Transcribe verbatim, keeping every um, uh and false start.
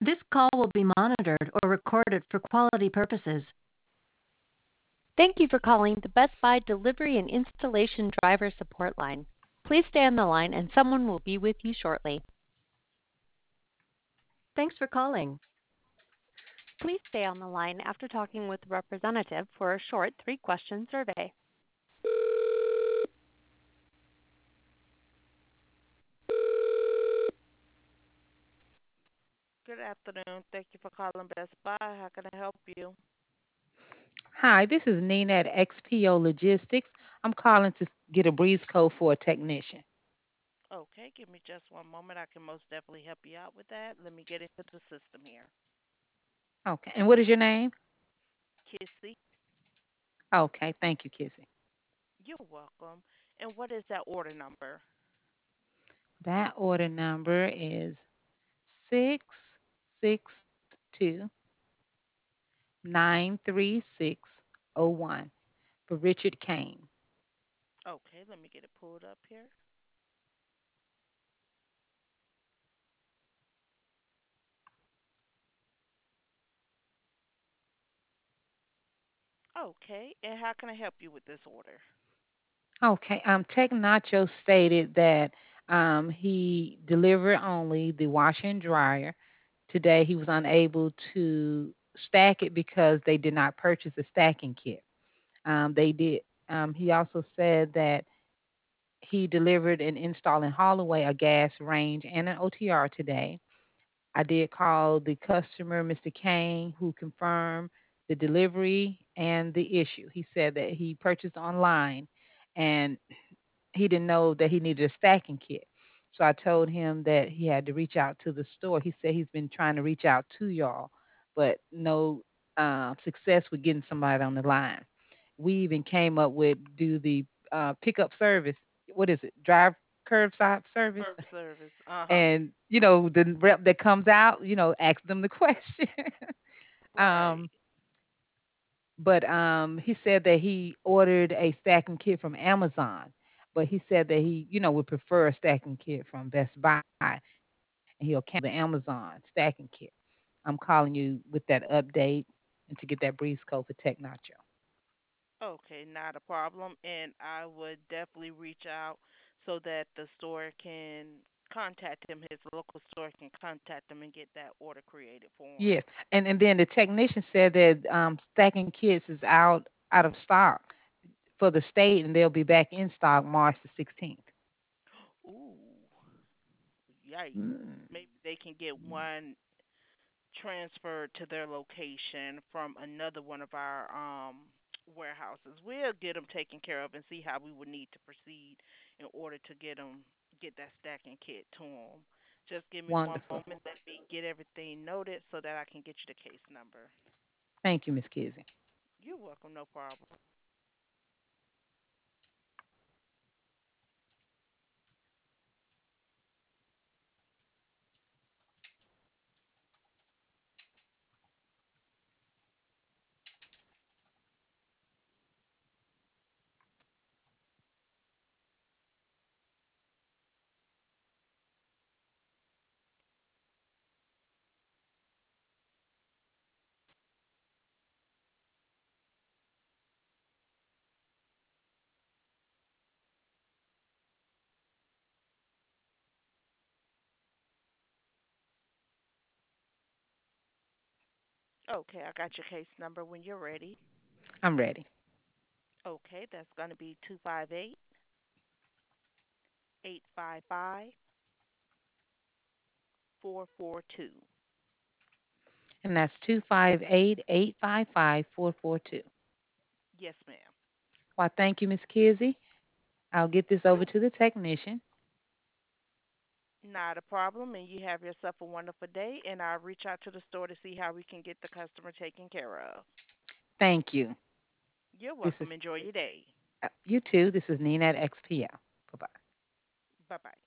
This call will be monitored or recorded for quality purposes. Thank you for calling the Best Buy Delivery and Installation Driver Support Line. Please stay on the line and someone will be with you shortly. Thanks for calling. Please stay on the line after talking with a representative for a short three-question survey. Good afternoon. Thank you for calling Best Buy. How can I help you? Hi, this is Nina at X P O Logistics. I'm calling to get a breeze code for a technician. Okay, give me just one moment. I can most definitely help you out with that. Let me get into the system here. Okay. And what is your name? Kissy, Okay. Thank you, Kissy. you're welcome. And what is that order number? That order number is six six two nine three six zero one for Richard Kane. Okay, let me get it pulled up here. Okay, and how can I help you with this order? Okay. Um, Tech Nacho stated that um, he delivered only the washer and dryer. Today he was unable to stack it because they did not purchase a stacking kit. Um, they did. Um, he also said that he delivered and installed in Holloway a gas range and an O T R today. I did call the customer, Mister Kane, who confirmed the delivery and the issue. He said that he purchased online and he didn't know that he needed a stacking kit. So I told him that he had to reach out to the store. He said he's been trying to reach out to y'all, but no uh, success with getting somebody on the line. We even came up with do the uh, pickup service. What is it? Drive curbside service. Curb service. Uh huh. And you know the rep that comes out, you know, ask them the question. Right. um, but um, he said that he ordered a stacking kit from Amazon, but he said that he, you know, would prefer a stacking kit from Best Buy, and he'll cancel the Amazon stacking kit. I'm calling you with that update and to get that breeze code for Tech Nacho. Okay, not a problem. And I would definitely reach out so that the store can contact him, his local store can contact him and get that order created for him. Yes, and and then the technician said that um, stacking kits is out out of stock for the state, and they'll be back in stock March the sixteenth. Ooh, yikes. Mm, Maybe they can get one transferred to their location from another one of our um warehouses. We'll get them taken care of and see how we would need to proceed in order to get them get that stacking kit to them. Just give me one wonderful. moment. Let me get everything noted so that I can get you the case number. Thank you, Miss Kizzy. You're welcome. No problem. Okay, I got your case number when you're ready. I'm ready. Okay, that's going to be two five eight, eight five five, four four two. And that's two five eight, eight five five, four four two. Yes, ma'am. Well, thank you, Miss Kizzy. I'll get this over to the technician. Not a problem, and you have yourself a wonderful day. And I'll reach out to the store to see how we can get the customer taken care of. Thank you. You're This welcome. is Enjoy your day. uh, you too. This is Nina at X P L. Bye bye. Bye bye.